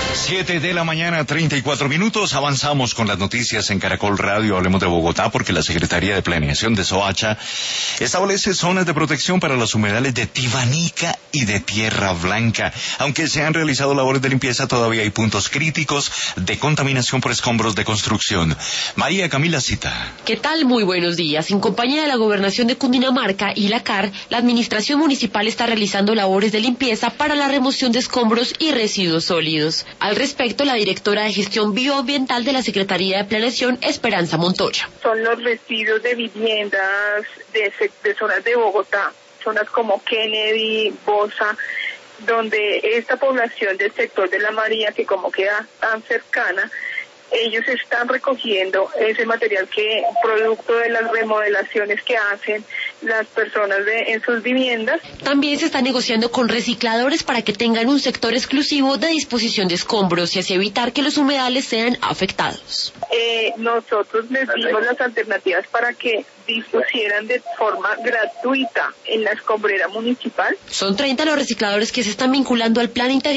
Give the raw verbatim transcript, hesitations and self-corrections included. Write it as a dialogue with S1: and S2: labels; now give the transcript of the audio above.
S1: Siete de la mañana, treinta y cuatro minutos. Avanzamos con las noticias en Caracol Radio. Hablemos de Bogotá, porque la Secretaría de Planeación de Soacha establece zonas de protección para los humedales de Tibanica y de Tierra Blanca. Aunque se han realizado labores de limpieza, todavía hay puntos críticos de contaminación por escombros de construcción. María Camila Cita.
S2: ¿Qué tal? Muy buenos días. En compañía de la Gobernación de Cundinamarca y la C A R, la Administración Municipal está realizando labores de limpieza para la remoción de escombros y residuos sólidos. Al respecto, la directora de Gestión Bioambiental de la Secretaría de Planeación, Esperanza Montoya.
S3: Son los residuos de viviendas de, de zonas de Bogotá, zonas como Kennedy, Bosa, donde esta población del sector de la María, que como queda tan cercana, ellos están recogiendo ese material que, producto de las remodelaciones que hacen las personas de, en sus viviendas.
S2: También se está negociando con recicladores para que tengan un sector exclusivo de disposición de escombros y así evitar que los humedales sean afectados.
S3: Eh, nosotros les dimos las alternativas para que dispusieran de forma gratuita en la escombrera municipal.
S2: Son treinta los recicladores que se están vinculando al plan integral